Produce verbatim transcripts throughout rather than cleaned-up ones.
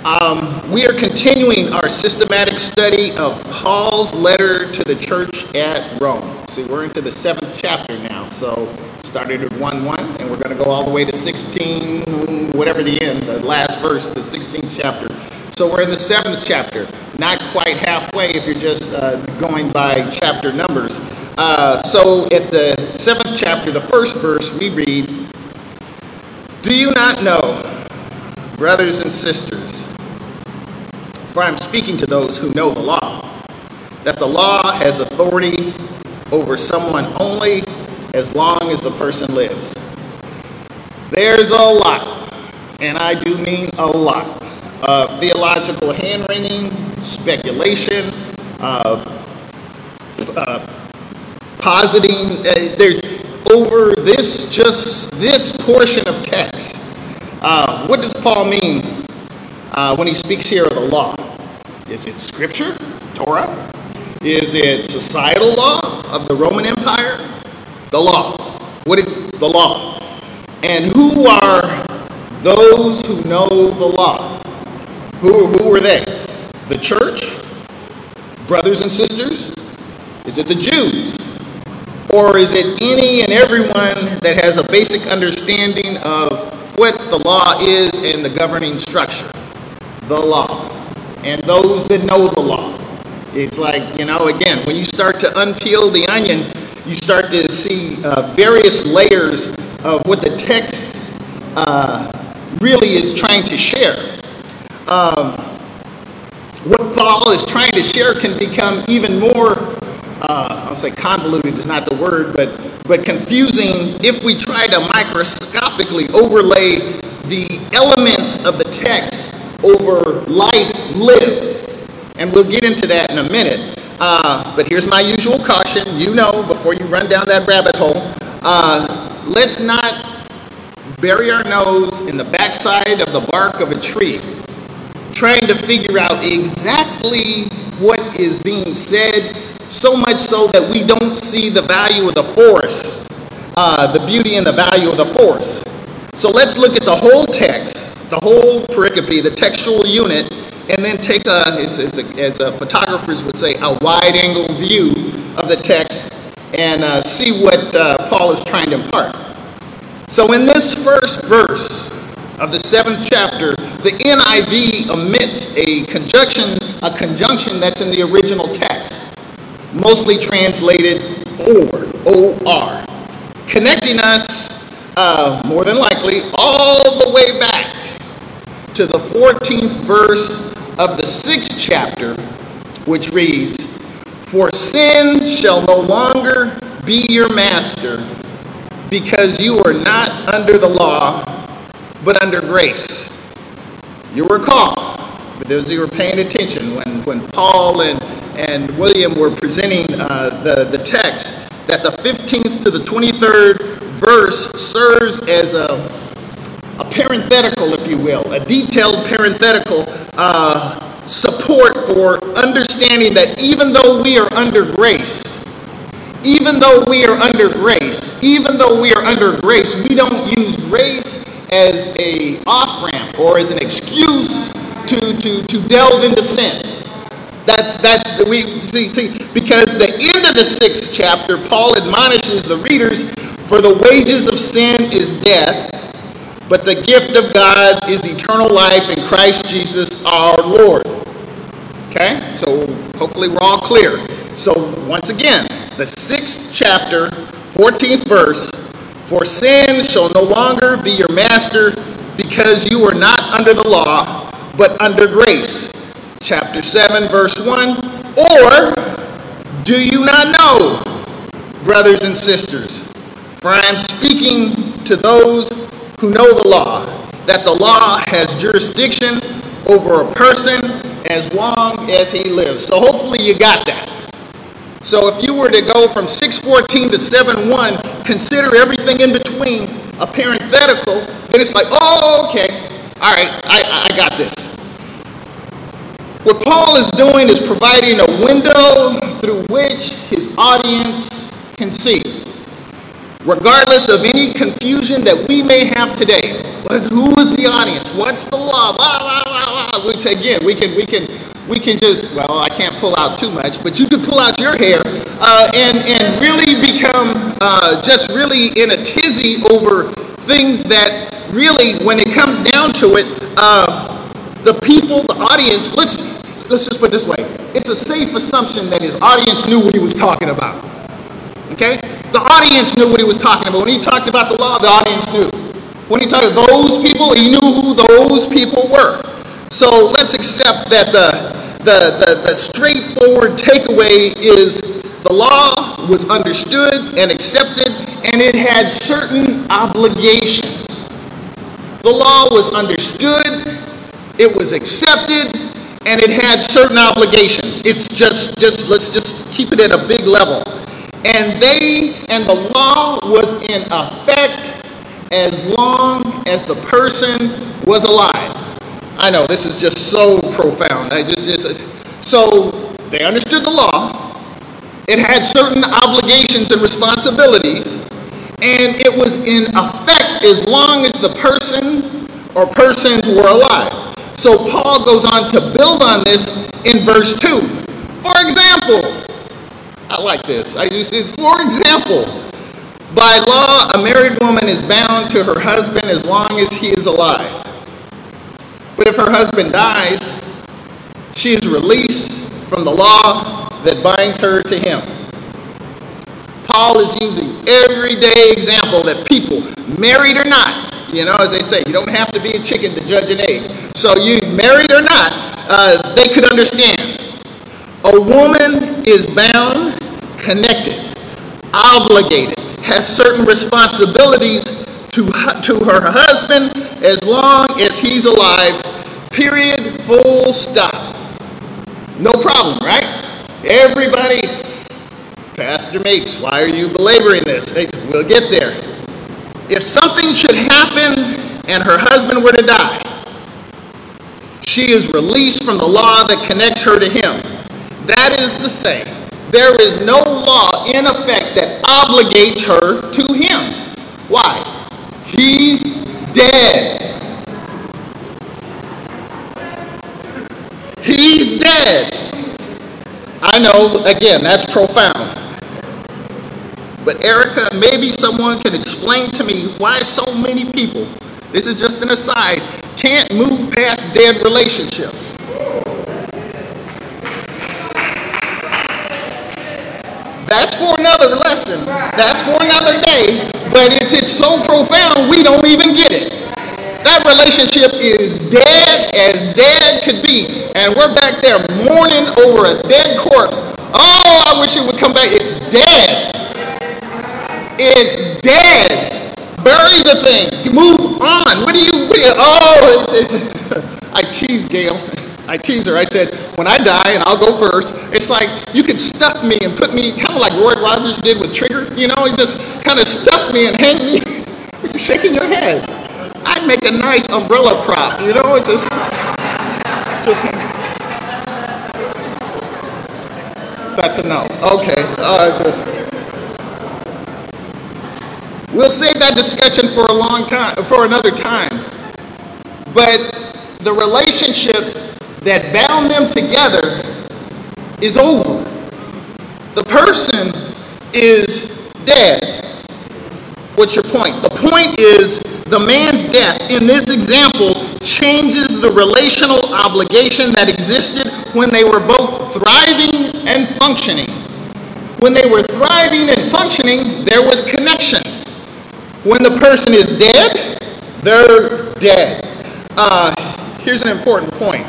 Um, we are continuing our systematic study of Paul's letter to the church at Rome. See, we're into the seventh chapter now, so started at one one, and we're going to go all the way to sixteen, whatever the end, the last verse, the sixteenth chapter. So we're in the seventh chapter, not quite halfway if you're just uh, going by chapter numbers. Uh, so at the seventh chapter, the first verse, we read, "Do you not know, brothers and sisters, for I am speaking to those who know the law, that the law has authority over someone only as long as the person lives." There's a lot, and I do mean a lot, of theological hand-wringing, speculation, uh, uh, positing. Uh, there's over this, just this portion of text. Uh, what does Paul mean uh, when he speaks here of the law? Is it Scripture, Torah? Is it societal law of the Roman Empire? The law. What is the law? And who are those who know the law? Who, who are they? The church? Brothers and sisters? Is it the Jews? Or is it any and everyone that has a basic understanding of what the law is and the governing structure? The law. And those that know the law. It's like, you know, again, when you start to unpeel the onion, you start to see uh, various layers of what the text uh, really is trying to share. Um, what Paul is trying to share can become even more, uh, I'll say convoluted is not the word, but, but confusing if we try to microscopically overlay the elements of the text over life lived. And we'll get into that in a minute. Uh, but here's my usual caution. You know, before you run down that rabbit hole, uh, let's not bury our nose in the backside of the bark of a tree, trying to figure out exactly what is being said, so much so that we don't see the value of the forest, uh, the beauty and the value of the forest. So let's look at the whole text, the whole pericope, the textual unit, and then take a, as, as, a, as a photographers would say, a wide-angle view of the text and uh, see what uh, Paul is trying to impart. So in this first verse of the seventh chapter, the N I V omits a conjunction, a conjunction that's in the original text, mostly translated or, O R, connecting us, uh, more than likely, all the way back to the fourteenth verse of the sixth chapter, which reads, "For sin shall no longer be your master, because you are not under the law, but under grace." You recall, for those who were paying attention, when, when Paul and, and William were presenting uh, the, the text, that the fifteenth to the twenty-third verse serves as a, a parenthetical, if you will, a detailed parenthetical uh, support for understanding that even though we are under grace, even though we are under grace, even though we are under grace, we don't use grace as a off-ramp or as an excuse to, to, to delve into sin. That's, that's, we see, see, because the end of the sixth chapter, Paul admonishes the readers, "For the wages of sin is death, but the gift of God is eternal life in Christ Jesus our Lord." Okay, so hopefully we're all clear. So once again, the sixth chapter, fourteenth verse, "For sin shall no longer be your master, because you are not under the law, but under grace." Chapter seven, verse one, "Or do you not know, brothers and sisters, for I am speaking to those who know the law, that the law has jurisdiction over a person as long as he lives." So hopefully you got that. So if you were to go from six fourteen to seven one, consider everything in between a parenthetical, then it's like, oh, okay, all right, I, I got this. What Paul is doing is providing a window through which his audience can see, regardless of any confusion that we may have today. Who is the audience? What's the law? Blah, blah, blah, out, which again, we can, we can, we can just, well, I can't pull out too much, but you can pull out your hair uh, and, and really become uh, just really in a tizzy over things that really, when it comes down to it, uh, the people, the audience, let's, let's just put it this way. It's a safe assumption that his audience knew what he was talking about. Okay? The audience knew what he was talking about. When he talked about the law, the audience knew. When he talked about those people, he knew who those people were. So let's accept that the, the, the, the straightforward takeaway is the law was understood and accepted, and it had certain obligations. The law was understood, it was accepted, and it had certain obligations. It's just, just let's just keep it at a big level. And they, and the law was in effect as long as the person was alive. I know, this is just so profound. I just, just so they understood the law. It had certain obligations and responsibilities, and it was in effect as long as the person or persons were alive. So Paul goes on to build on this in verse two. For example, I like this. I just, it's, for example, by law, a married woman is bound to her husband as long as he is alive. But if her husband dies, she is released from the law that binds her to him. Paul is using everyday example that people, married or not, you know, as they say, you don't have to be a chicken to judge an egg. So you, married or not, uh, they could understand. A woman is bound, connected, obligated, has certain responsibilities to, to her husband as long as he's alive, period, full stop. No problem, right? Everybody, Pastor Makes, why are you belaboring this? We'll get there. If something should happen and her husband were to die, she is released from the law that connects her to him. That is to say, there is no law in effect that obligates her to him. Why? He's dead. He's dead. I know, again, that's profound. But Erica, maybe someone can explain to me why so many people, this is just an aside, can't move past dead relationships. That's for another lesson. That's for another day. But it's it's so profound we don't even get it. That relationship is dead as dead could be. And we're back there mourning over a dead corpse. Oh, I wish it would come back. It's dead. It's dead. Bury the thing. You move on. What do you, what do you oh, it's, it's, I tease Gail. I tease her. I said, when I die, and I'll go first, it's like you could stuff me and put me, kind of like Roy Rogers did with Trigger. You know, he just kind of stuff me and hang me. You're shaking your head. I'd make a nice umbrella prop. You know, it's just, just. That's a no. Okay. Uh, just. We'll save that discussion for a long time, for another time. But the relationship that bound them together is over. The person is dead. What's your point? The point is the man's death in this example changes the relational obligation that existed when they were both thriving and functioning. When they were thriving and functioning, there was connection. When the person is dead, they're dead. Uh, here's an important point.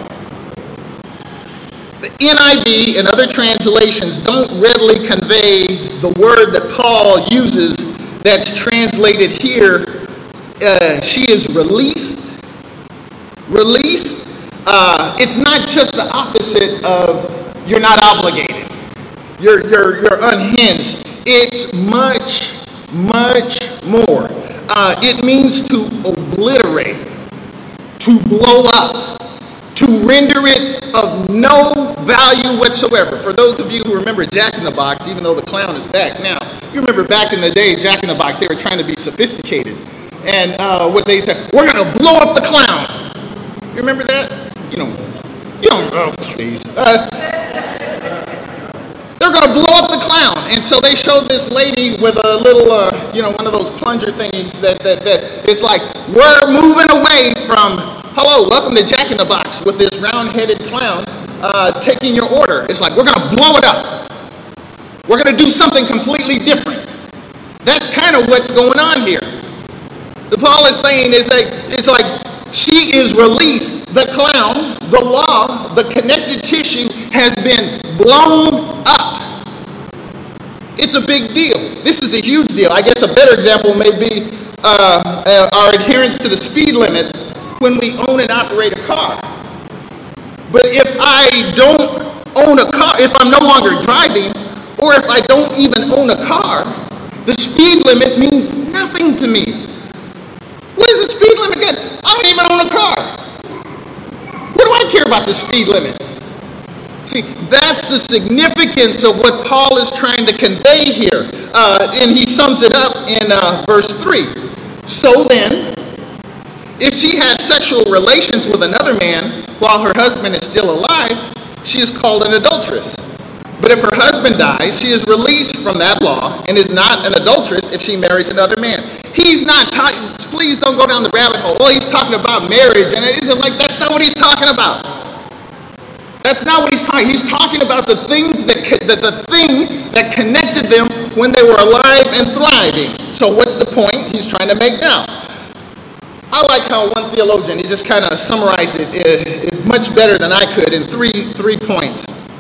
The N I V and other translations don't readily convey the word that Paul uses that's translated here. Uh, she is released. Released. Uh, it's not just the opposite of you're not obligated. You're, you're, you're unhinged. It's much, much more. Uh, it means to obliterate, to blow up, to render it of no value whatsoever. For those of you who remember Jack in the Box, even though the clown is back now, you remember back in the day, Jack in the Box, they were trying to be sophisticated. And uh, what they said, we're going to blow up the clown. You remember that? You know, You don't, oh, please. Uh, they're going to blow up the clown. And so they showed this lady with a little, uh, you know, one of those plunger thingies that, that, that it's like, we're moving away from, hello, welcome to Jack in the Box with this round-headed clown uh, taking your order. It's like, we're going to blow it up. We're going to do something completely different. That's kind of what's going on here. The Paul is saying is like, it's like she is released. The clown, the law, the connected tissue has been blown up. It's a big deal. This is a huge deal. I guess a better example may be uh, our adherence to the speed limit when we own and operate a car. But if I don't own a car, if I'm no longer driving, or if I don't even own a car, the speed limit means nothing to me. What does the speed limit get? I don't even own a car. What do I care about the speed limit? See, that's the significance of what Paul is trying to convey here. Uh, and he sums it up in uh, verse three. So then, if she has sexual relations with another man while her husband is still alive, she is called an adulteress. But if her husband dies, she is released from that law and is not an adulteress if she marries another man. He's not talking, please don't go down the rabbit hole. Oh, he's talking about marriage, and it isn't like, that's not what he's talking about. That's not what he's talking. He's talking about the things that, the, the thing that connected them when they were alive and thriving. So what's the point he's trying to make now? I like how one theologian, he just kind of summarized it, it, it much better than I could in three three points.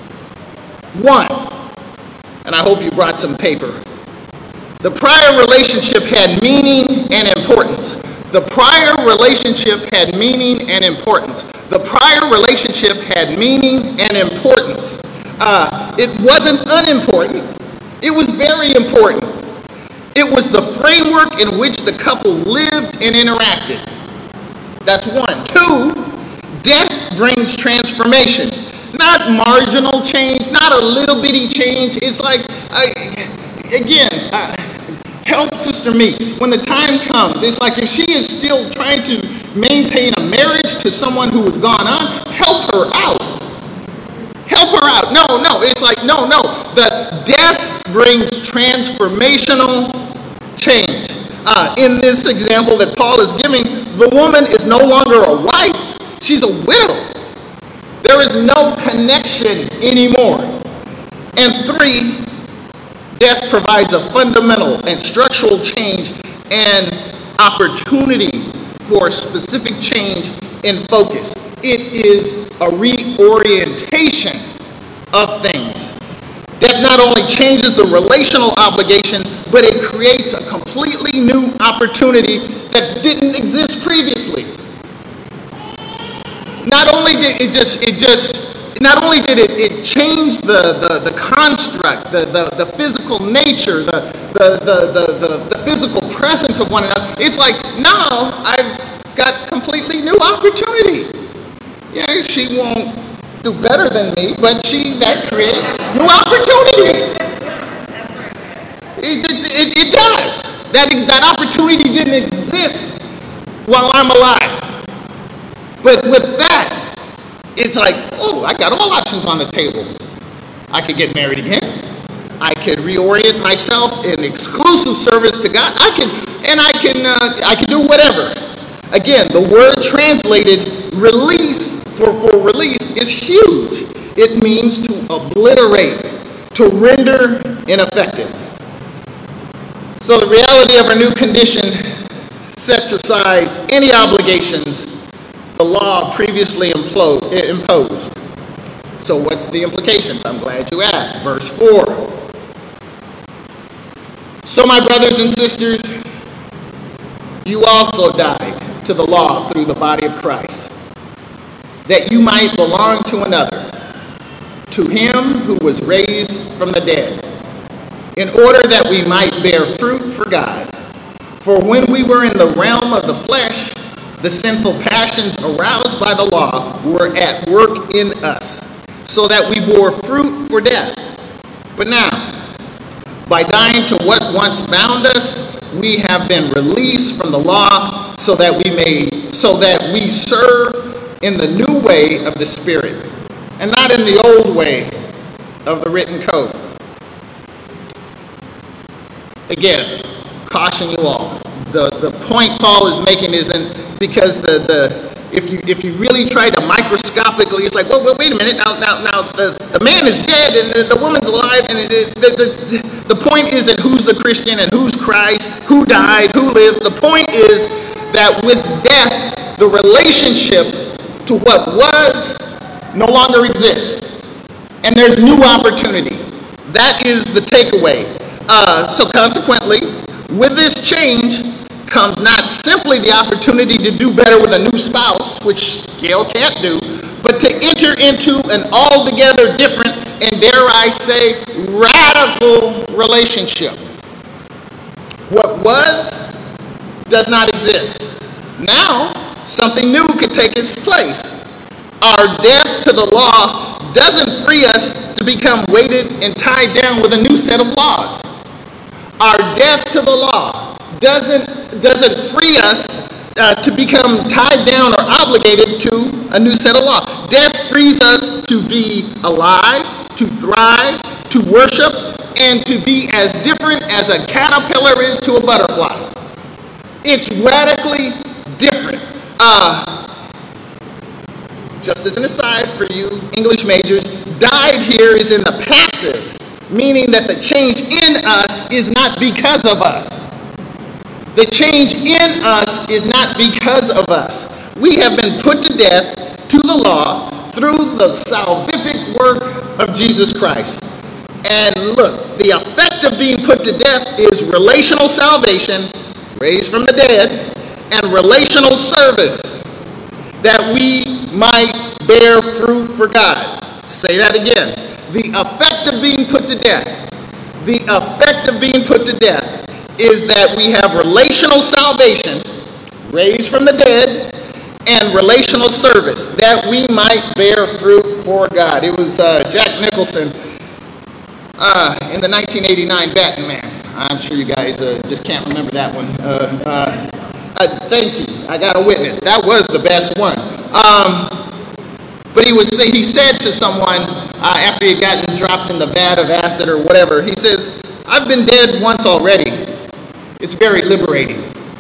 One, and I hope you brought some paper. The prior relationship had meaning and importance. The prior relationship had meaning and importance. The prior relationship had meaning and importance. Uh, it wasn't unimportant. It was very important. It was the framework in which the couple lived and interacted. That's one. Two, death brings transformation. Not marginal change, not a little bitty change. It's like, I, again, uh, help Sister Meeks. When the time comes, it's like if she is still trying to maintain a marriage to someone who has gone on, help her out. Help her out. No, no, it's like, no, no. The death brings transformational change. Uh, in this example that Paul is giving, the woman is no longer a wife, she's a widow. There is no connection anymore. And three, death provides a fundamental and structural change and opportunity for a specific change in focus. It is a reorientation of things. Death not only changes the relational obligation, but it creates a completely new opportunity that didn't exist previously. Not only did it just, it just, not only did it, it change the, the, the construct, the, the, the physical nature, the, the, the, the, the, the physical presence of one another, it's like, now I've got completely new opportunity. Yeah, she won't do better than me, but she, that creates new opportunity. It, it, it, it does. That, that opportunity didn't exist while I'm alive. But with that, it's like, oh, I got all options on the table. I could get married again. I could reorient myself in exclusive service to God. I can, and I can, uh, I can do whatever. Again, the word translated release for, for release is huge. It means to obliterate, to render ineffective. So the reality of our new condition sets aside any obligations the law previously imposed. So what's the implications? I'm glad you asked. Verse four. So my brothers and sisters, you also died to the law through the body of Christ, that you might belong to another, to him who was raised from the dead, in order that we might bear fruit for God. For when we were in the realm of the flesh, the sinful passions aroused by the law were at work in us, so that we bore fruit for death. But now, by dying to what once bound us, we have been released from the law, so that we may, so that we serve in the new way of the Spirit. and not in the old way of the written code. Again, caution you all. The the point Paul is making isn't because the, the if you if you really try to microscopically, it's like, well, well wait a minute, now now now the, the man is dead and the, the woman's alive, and it, it, the, the the point isn't who's the Christian and who's Christ, who died, who lives. The point is that with death, the relationship to what was no longer exists, and there's new opportunity. That is the takeaway. Uh, so consequently, with this change comes not simply the opportunity to do better with a new spouse, which Gail can't do, but to enter into an altogether different and, dare I say, radical relationship. What was does not exist. Now, something new could take its place. Our death to the law doesn't free us to become weighted and tied down with a new set of laws. Our death to the law doesn't doesn't free us uh, to become tied down or obligated to a new set of law. Death frees us to be alive, to thrive, to worship, and to be as different as a caterpillar is to a butterfly. It's radically different. Uh, just as an aside for you English majors, died here is in the passive, meaning that the change in us is not because of us. The change in us is not because of us. We have been put to death to the law through the salvific work of Jesus Christ. And look, the effect of being put to death is relational salvation, raised from the dead, and relational service, that we might bear fruit for God. Say that again. The effect of being put to death, the effect of being put to death is that we have relational salvation, raised from the dead, and relational service, that we might bear fruit for God. It was uh, Jack Nicholson uh, in the nineteen eighty-nine Batman. I'm sure you guys uh, just can't remember that one. Uh, uh, uh, thank you. I got a witness. That was the best one. Um, but he was he said to someone uh, after he had gotten dropped in the vat of acid or whatever, he says, "I've been dead once already. It's very liberating.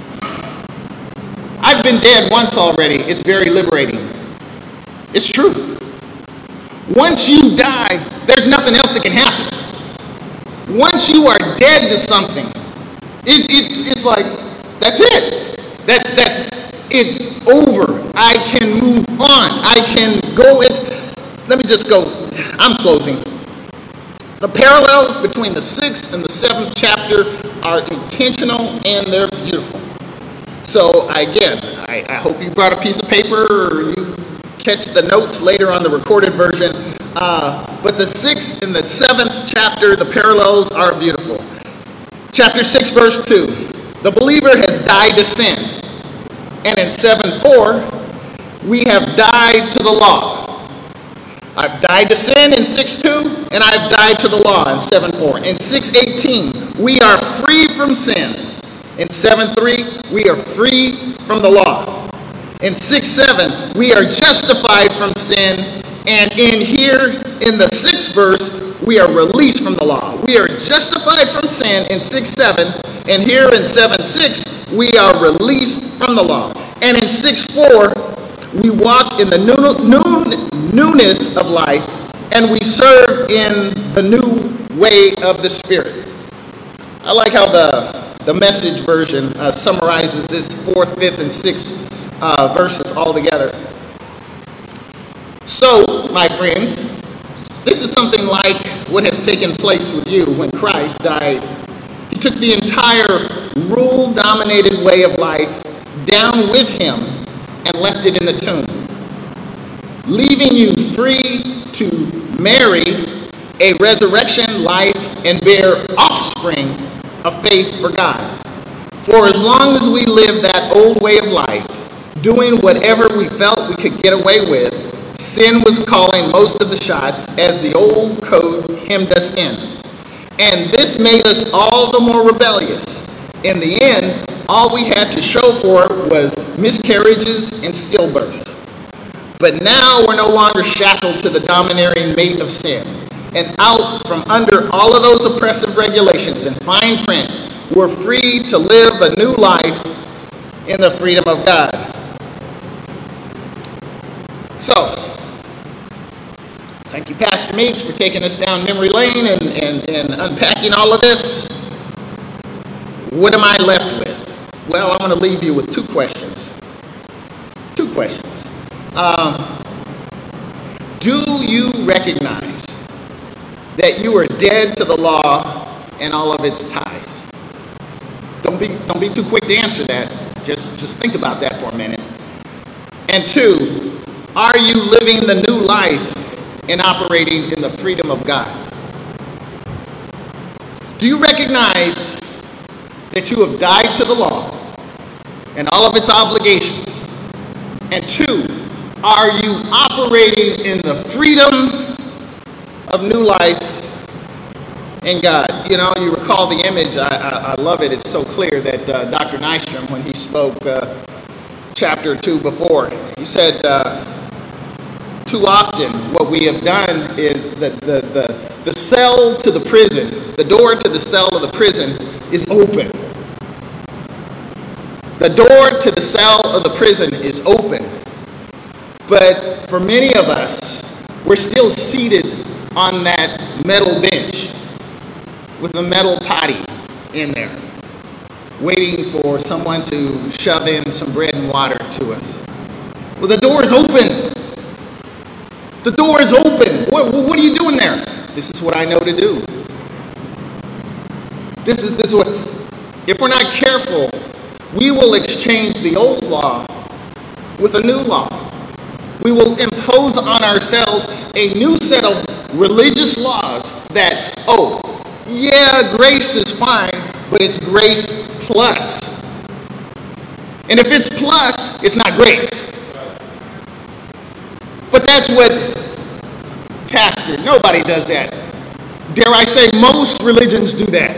I've been dead once already. It's very liberating." It's true. Once you die, there's nothing else that can happen. Once you are dead to something, it, it's it's like, that's it. That's that's it's over. I can move on. I can go it. Let me just go. I'm closing. The parallels between the sixth and the seventh chapter are intentional and they're beautiful. So again, I, I hope you brought a piece of paper or you catch the notes later on the recorded version. Uh, but the sixth and the seventh chapter, the parallels are beautiful. Chapter six, verse two. The believer has died to sin. And in seven four, we have died to the law. I've died to sin in six two, and I've died to the law in seven four. In six eighteen, we are free from sin. In seven three, we are free from the law. In six seven, we are justified from sin. And in here, in the sixth verse, we are released from the law. We are justified from sin in six seven. And here in seven six, we are released from the law. And in six four, we walk in the new, new, newness of life, and we serve in the new way of the Spirit. I like how the, the Message version uh, summarizes this fourth, fifth, and sixth uh, verses all together. So, my friends, this is something like what has taken place with you when Christ died. He took the entire rule-dominated way of life down with him and left it in the tomb, leaving you free to marry a resurrection life and bear offspring of faith for God. For as long as we lived that old way of life, doing whatever we felt we could get away with, sin was calling most of the shots as the old code hemmed us in. And this made us all the more rebellious. In the end, all we had to show for it was miscarriages and stillbirths. But now we're no longer shackled to the domineering mate of sin. And out from under all of those oppressive regulations and fine print, we're free to live a new life in the freedom of God. So, thank you, Pastor Meeks, for taking us down memory lane and, and, and unpacking all of this. What am I left with? Well, I'm going to leave you with two questions. Two questions. Um, do you recognize that you are dead to the law and all of its ties? Don't be don't be too quick to answer that. Just just think about that for a minute. And two, are you living the new life and operating in the freedom of God? Do you recognize that you have died to the law and all of its obligations? And two, are you operating in the freedom of new life in God? You know, you recall the image. I, I, I love it. It's so clear that uh, Doctor Nystrom, when he spoke uh, chapter two before, he said, uh, too often what we have done is that the, the, the cell to the prison, the door to the cell of the prison is open. The door to the cell of the prison is open. But for many of us, we're still seated on that metal bench with a metal potty in there, waiting for someone to shove in some bread and water to us. Well, the door is open. The door is open. What, what are you doing there? This is what I know to do. This is, this is what, if we're not careful, we will exchange the old law with a new law. We will impose on ourselves a new set of religious laws that, oh, yeah, grace is fine, but it's grace plus. And if it's plus, it's not grace. But that's what, Pastor, nobody does that. Dare I say, most religions do that.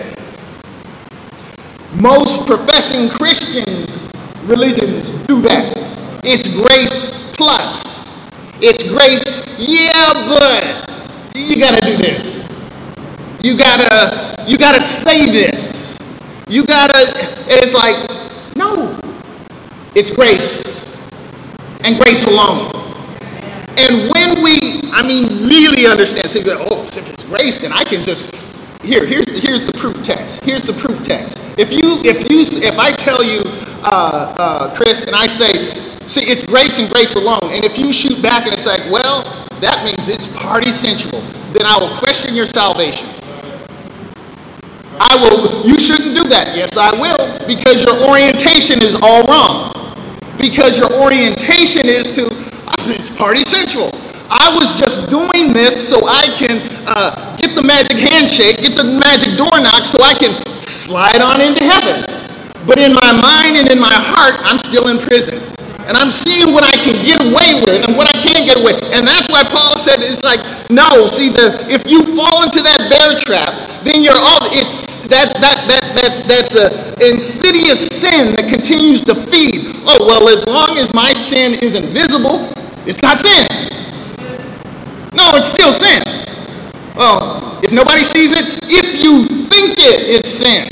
Most professing Christians, religions do that. It's grace plus. It's grace, yeah, but you gotta do this. You gotta, you gotta say this. You gotta, it's like, no. It's grace. And grace alone. And when we, I mean, really understand, say, oh, if it's grace, then I can just, here, here's the, here's the proof text. Here's the proof text. If you, if you, if I tell you, uh, uh, Chris, and I say, see, it's grace and grace alone, and if you shoot back and it's like, well, that means it's party central, then I will question your salvation. I will, you shouldn't do that. Yes, I will, because your orientation is all wrong. Because your orientation is to, it's party central. I was just doing this so I can uh, get the magic handshake, get the magic door knock so I can slide on into heaven. But in my mind and in my heart, I'm still in prison. And I'm seeing what I can get away with and what I can't get away with. And that's why Paul said it's like, no, see, the if you fall into that bear trap, then you're all, it's, that, that, that, that's, that's a insidious sin that continues to feed. Oh, well, as long as my sin isn't visible, it's not sin. No, it's still sin. Well, if nobody sees it, if you think it, it's sin.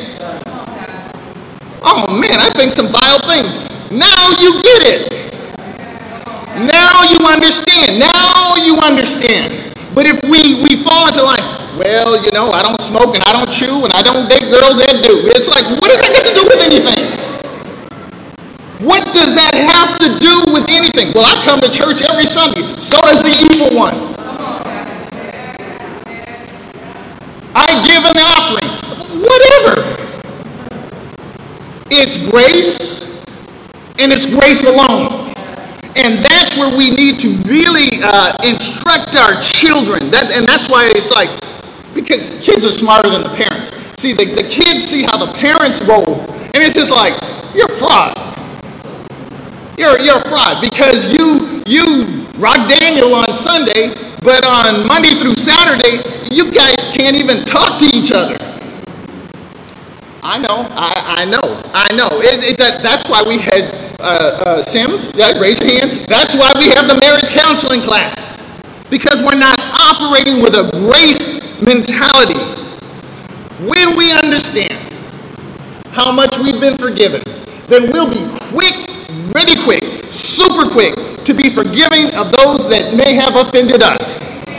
Oh man, I think some vile things. Now you get it. Now you understand. Now you understand. But if we, we fall into like, well, you know, I don't smoke and I don't chew and I don't date girls that do. It's like, what does that got to do with anything? What does that have to do with anything? Well, I come to church every Sunday. So does the evil one. I give an offering. Whatever. It's grace, and it's grace alone. And that's where we need to really uh, instruct our children. That, and that's why it's like, because kids are smarter than the parents. See, the, the kids see how the parents roll, and it's just like, you're a fraud. You're, you're a fraud because you, you rock Daniel on Sunday, but on Monday through Saturday, you guys can't even talk to each other. I know, I, I know, I know. It, it, that, that's why we had uh, uh, Sims, yeah, raise your hand. That's why we have the marriage counseling class. Because we're not operating with a grace mentality. When we understand how much we've been forgiven, then we'll be quick, really quick, super quick to be forgiving of those that may have offended us.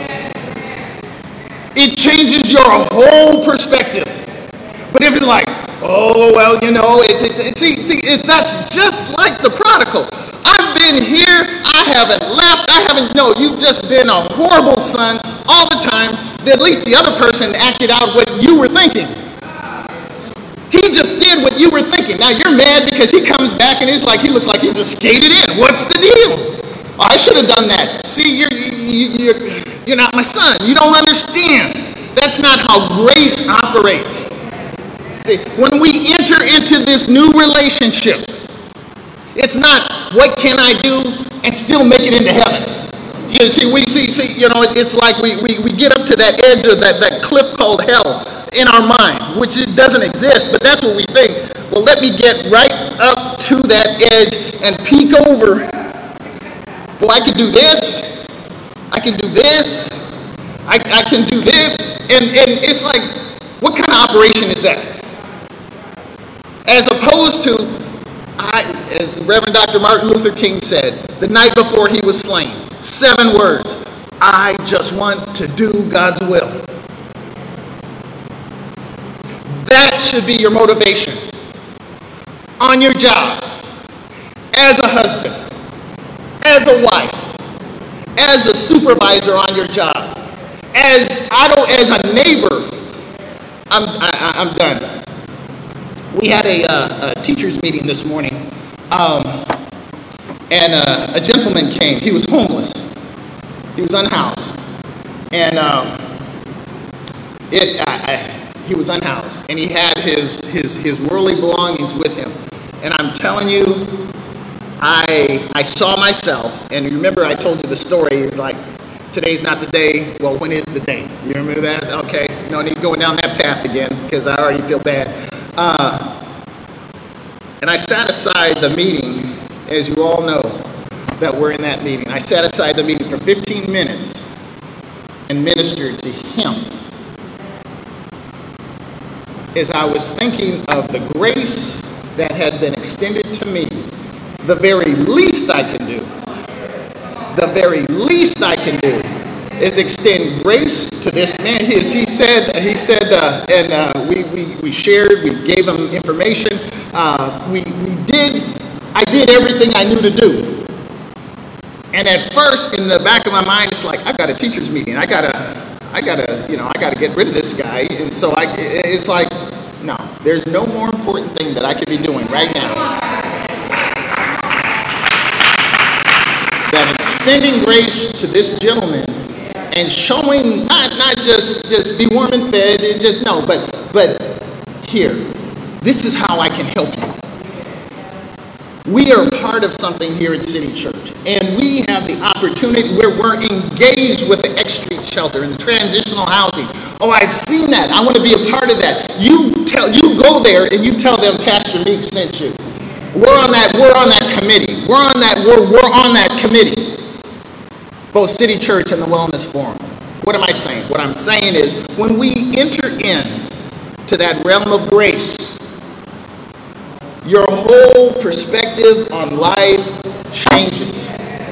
It changes your whole perspective. But if it's like, oh, well, you know, it's, it's, it's see, see, it's, that's just like the prodigal. I've been here, I haven't left, I haven't, no, you've just been a horrible son all the time. At least the other person acted out what you were thinking. He just did what you were thinking. Now you're mad because he comes back and it's like, he looks like he just skated in. What's the deal? Oh, I should have done that. See, you're, you, you're, you're not my son. You don't understand. That's not how grace operates. See, when we enter into this new relationship, it's not what can I do and still make it into heaven. You see, we see, see, you know, it's like we, we, we get up to that edge of that, that cliff called hell in our mind, which it doesn't exist, but that's what we think. Well, let me get right up to that edge and peek over. Well, I can do this. I can do this. I, I can do this. And, and it's like, what kind of operation is that? As opposed to, I, as Reverend Doctor Martin Luther King said, the night before he was slain, seven words, I just want to do God's will. That should be your motivation. On your job, as a husband, as a wife, as a supervisor on your job, as I don't, as a neighbor. I'm I, I'm done. We had a, uh, a teachers meeting this morning, um, and uh, a gentleman came. He was homeless. He was unhoused, and um, it I, I, he was unhoused, and he had his his his worldly belongings with him. And I'm telling you, I I saw myself, and remember I told you the story. It's like, today's not the day. Well, when is the day? You remember that? Okay, no need going down that path again because I already feel bad. Uh, and I sat aside the meeting, as you all know, that we're in that meeting. I sat aside the meeting for fifteen minutes and ministered to him as I was thinking of the grace that had been extended to me. The very least I can do, the very least I can do is extend grace to this man. He, he said, he said, uh, and uh, we, we, we shared, we gave him information. Uh, we, we did, I did everything I knew to do. And at first, in the back of my mind, it's like, I've got a teacher's meeting. I gotta, I gotta, you know, I gotta get rid of this guy. And so I, it's like, no, there's no more important thing that I could be doing right now than extending grace to this gentleman and showing, not, not just, just be warm and fed, and just, no, but, but here, this is how I can help you. We are part of something here at City Church, and we have the opportunity where we're engaged with the X Street shelter and the transitional housing. Oh, I've seen that. I want to be a part of that. You tell, you go there and you tell them Pastor Meek sent you. We're on that, we're on that committee. We're on that, we're, we're on that committee. Both City Church and the Wellness Forum. What am I saying? What I'm saying is, when we enter in to that realm of grace, your whole perspective on life changes.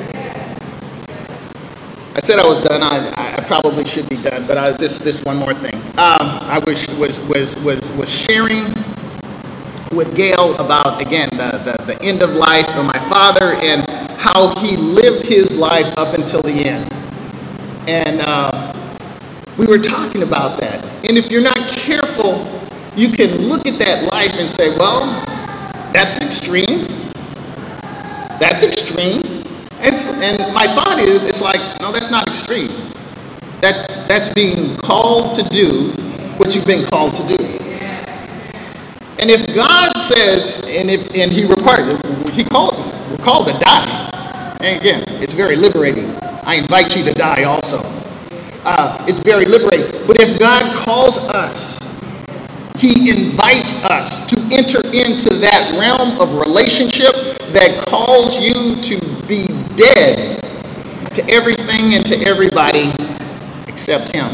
I said I was done. I, I probably should be done, but I, this this one more thing. Um, I wish was was was was sharing with Gail about, again, the, the the end of life of my father and how he lived his life up until the end. And uh, we were talking about that. And if you're not careful, you can look at that life and say, well, that's extreme. That's extreme. It's, and my thought is, it's like, no, that's not extreme. That's that's being called to do what you've been called to do. And if God says, and if and He requires, He called, we're called to die. And again, it's very liberating. I invite you to die also. Uh, it's very liberating. But if God calls us, He invites us to enter into that realm of relationship that calls you to be dead to everything and to everybody except him.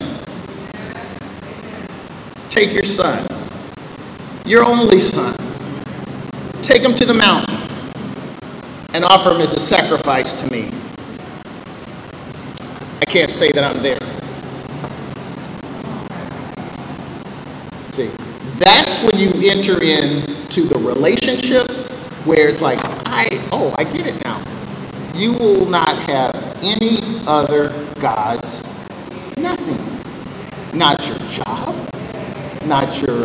Take your son, your only son, take him to the mountain and offer him as a sacrifice to me. I can't say that I'm there. See, that's when you enter into the relationship where it's like, I, oh, I get it now. You will not have any other gods, nothing. Not your job, not your...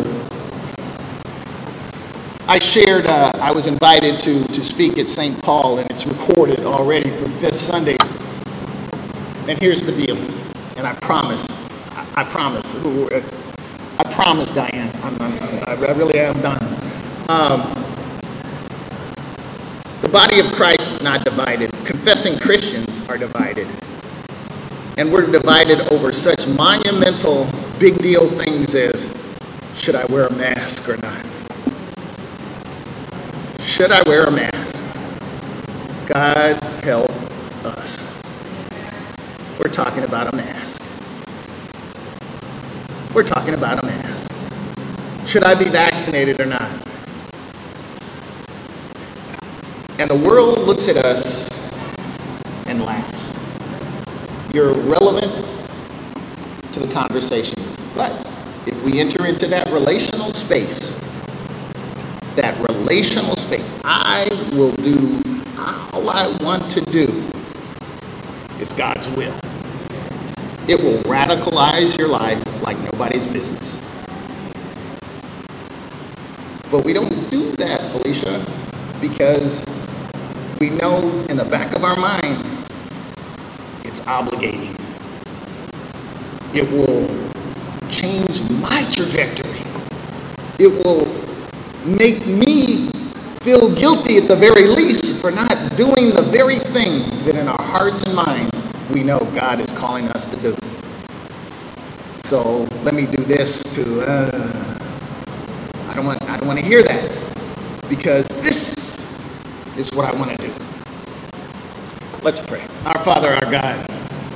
I shared, uh, I was invited to, to speak at Saint Paul, and it's recorded already for Fifth Sunday. And here's the deal, and I promise, I, I promise, I promise, Diane, I'm, I'm, I really am done. Um, the body of Christ is not divided. Confessing Christians are divided. And we're divided over such monumental, big deal things as, should I wear a mask or not? Should I wear a mask? God help us. We're talking about a mask. We're talking about a mask. Should I be vaccinated or not? And the world looks at us and laughs. You're irrelevant to the conversation. But if we enter into that relational space, that relational space, I will do, all I want to do is God's will. It will radicalize your life like nobody's business. But we don't do that, Felicia, because we know in the back of our mind, it's obligating. It will change my trajectory. It will make me feel guilty at the very least for not doing the very thing that in our hearts and minds we know God is calling us to do. So let me do this to, uh, I don't want, I don't want to hear that, because this is what I want to do. Let's pray. Our Father, our God,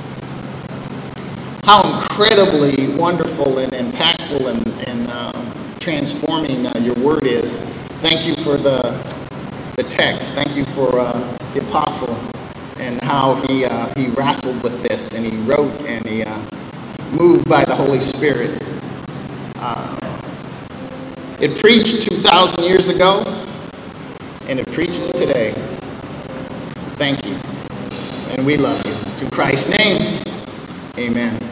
how incredibly wonderful and impactful and, and um, transforming uh, your word is. Thank you for the the text. Thank you for uh, the apostle and how he uh, he wrestled with this and he wrote and he uh, moved by the Holy Spirit. Uh, it preached two thousand years ago and it preaches today. Thank you. And we love you. In Christ's name, amen.